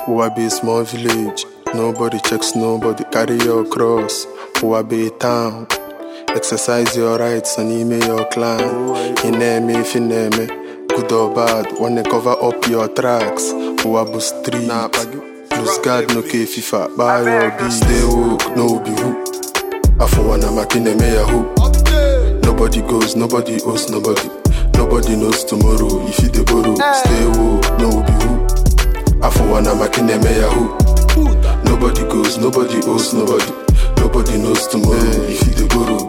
I be a small village. Nobody checks nobody, carry your cross. I be a town. Exercise your rights and email your clan. Ineme if ineme, good or bad, wanna cover up your tracks. Uwabu street, lose guard no ke FIFA, buy your beat. Stay woke, no be who. Afuwana makine me ya who. Nobody goes, nobody owes nobody. Nobody knows tomorrow if you dey borrow. Stay woke, no be who. Afuwana makine me ya who. Nobody goes, nobody owes nobody. Nobody knows tomorrow if you dey borrow.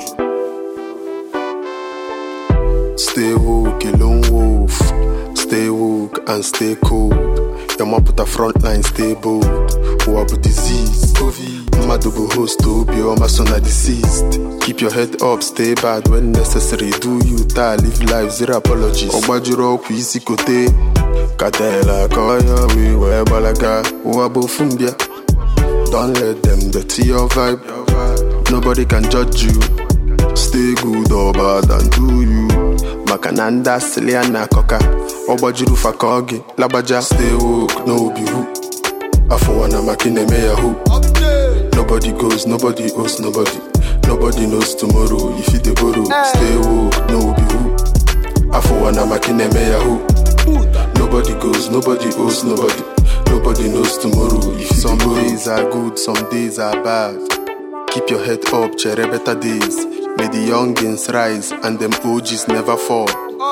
Stay woke, a lone wolf. Stay woke and stay cold. Your mom put a front line, stay bold. Who about disease? COVID. Madubu host to be or my son are deceased. Keep your head up, stay bad when necessary. Do you ta live life, zero apologies. Ogbajuro kwisi kote. Kadela koya we we balaga. Uwabo fumbia. Don't let them dirty your vibe. Nobody can judge you. Stay good or bad and do you. Makananda Siliana Koka. Obajiru Fakogi Labaja. Stay woke, no be who. Afuwana makine me ya who. Nobody goes, nobody owes nobody. Nobody knows tomorrow if you dey borrow. Stay woke, no be who. Afuwana makine me ya who. Nobody goes, nobody owes nobody. Nobody knows tomorrow if you some days are good, some days are bad. Keep your head up, chere better days. May the youngins rise and them OGs never fall.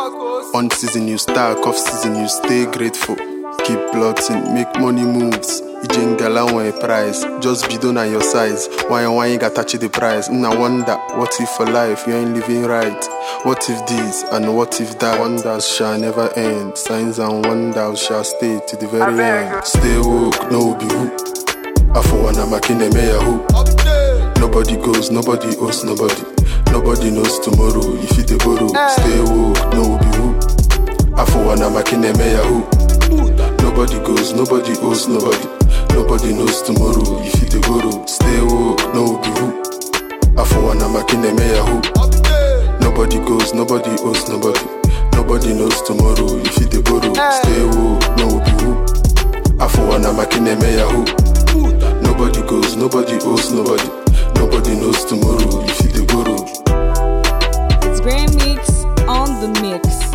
On season you stack, off season you stay grateful. Keep plotting, make money moves. Ijengala one price, just be done on your size. Why you got touch the price? I wonder, what if for life you ain't living right? What if this and what if that? Wonders shall never end. Signs and wonders shall stay to the very end. Stay woke, no be who. Afuwana makine me ya who. Nobody goes, nobody owes nobody. Nobody knows tomorrow if you dey borrow. Stay woke, no be who. Afuwana makine me ya who. Nobody goes, nobody owes nobody. Nobody knows tomorrow if you dey borrow. Stay woke, no be who. Afuwana makine me ya who. Nobody goes, nobody owes nobody. Nobody knows tomorrow if you dey borrow. Stay woke, no be who. Afuwana makine me ya who. Nobody goes, nobody owes nobody. Nobody knows tomorrow if you dey borrow. It's Grand Mix on the mix.